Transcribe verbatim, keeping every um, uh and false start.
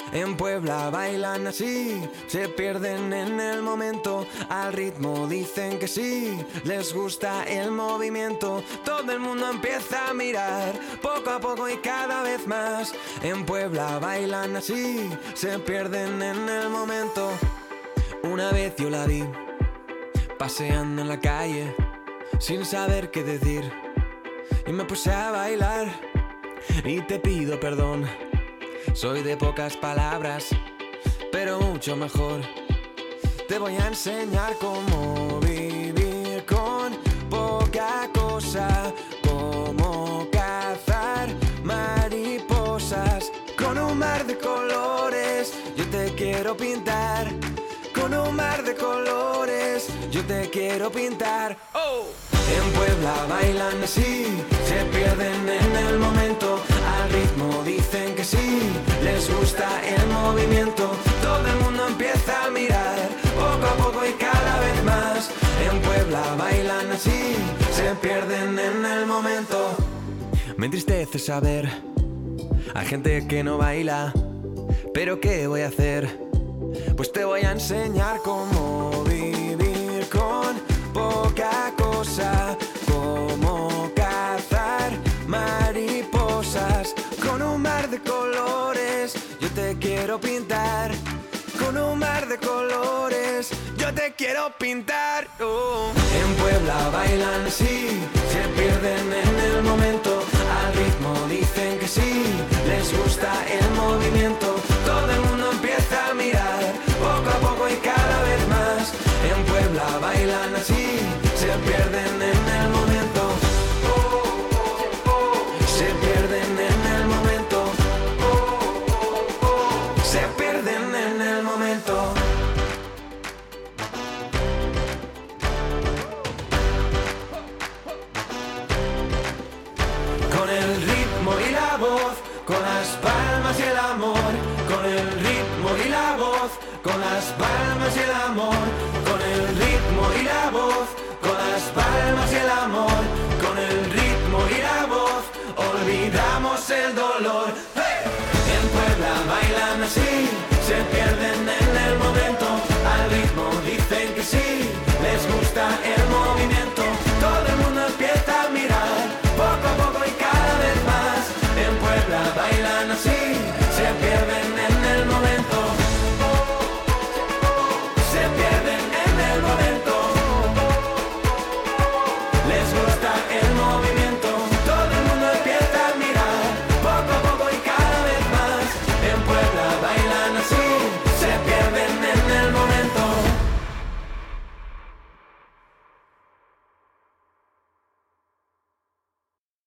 En Puebla bailan así, se pierden en el momento. Al ritmo dicen que sí, les gusta el movimiento. Todo el mundo empieza a mirar, poco a poco y cada vez más. En Puebla bailan así, se pierden en el momento. Una vez yo la vi, paseando en la calle, sin saber qué decir, y me puse a bailar. Y te pido perdón, soy de pocas palabras, pero mucho mejor. Te voy a enseñar cómo vivir con poca cosa, cómo cazar mariposas. Con un mar de colores yo te quiero pintar. Con un mar de colores yo te quiero pintar. ¡Oh! En Puebla bailan así, se pierden en el momento. Al ritmo dicen que sí, les gusta el movimiento. Todo el mundo empieza a mirar, poco a poco y cada vez más. En Puebla bailan así, se pierden en el momento. Me entristece saber, hay gente que no baila, pero ¿qué voy a hacer? Pues te voy a enseñar cómo vivir con poca cosa, cómo cazar mariposas. Con un mar de colores yo te quiero pintar. Con un mar de colores yo te quiero pintar. Oh. En Puebla bailan así, se pierden en el momento. Al ritmo dicen que sí, les gusta el movimiento. Todo el mundo empieza a mirar, poco a poco y cada vez más. En Puebla bailan así, se pierden en el momento. Oh, oh, oh. Se pierden en el momento. Oh, oh, oh. Se pierden en el momento. Con el ritmo y la voz, con las palmas y el amor. Con el ritmo y la voz, con las palmas y el amor. Con el ritmo y la voz, con las palmas y el amor. Con el ritmo y la voz, olvidamos el dolor. ¡Hey! En Puebla bailan así, se pierden en el momento. Al ritmo dicen que sí, les gusta el